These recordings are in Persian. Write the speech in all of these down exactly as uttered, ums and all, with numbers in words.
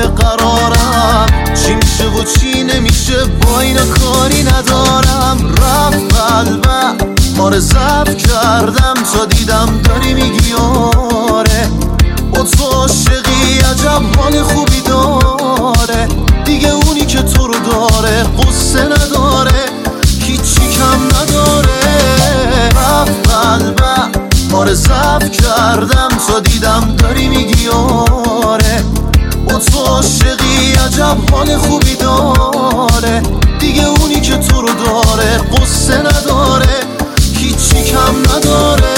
قرارم، چی میشه و چی نمیشه با اینا کاری ندارم. رفت قلبم آره ضعف کردم تا دیدم داری میگی آره با تو عاشقی عجب حال خوبی داره، دیگه اونی که تو رو داره قصه نداره هیچی کم نداره. رفت قلبم آره ضعف کردم تا دیدم داری میگی آره با تو عاشقی عجب حال خوبی داره، دیگه اونی که تو رو داره قصه نداره هیچی کم نداره.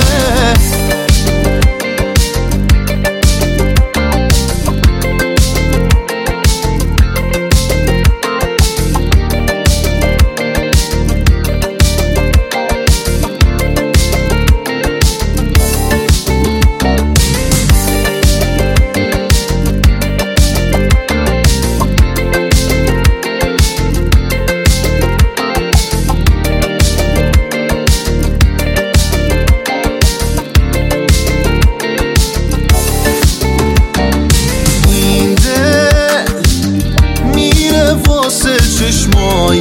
چشمای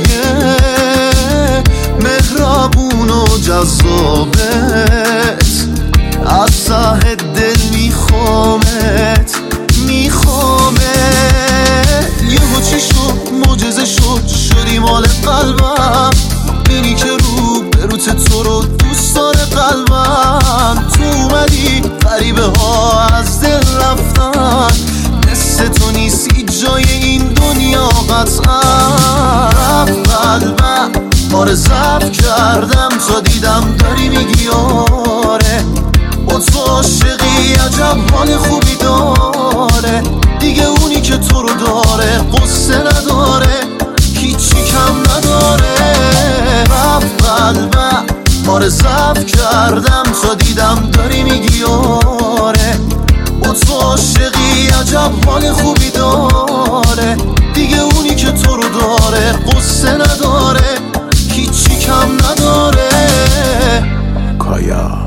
مهربون و جذابت از ته دل میخوامت میخوامت. یهو چی شد معجزه شد شدی مال قلبم، اینی که رو بروت تو رو دوست داره قلبم. تو اومدی غریبه ها از دل رفتن، مثل تو نیستی جای این دنیا قطعا. رفت قلبم آره ضعف کردم تا دیدم داری میگی آره با تو عاشقی عجب حال خوبی داره، دیگه اونی که تو رو داره قصه نداره هیچی کم نداره. رفت قلبم آره ضعف کردم تا دیدم داری میگی آره با تو عاشقی عجب حال خوبی داره، دیگه اونی که تو رو داره قصه نداره هیچی کم نداره. کایا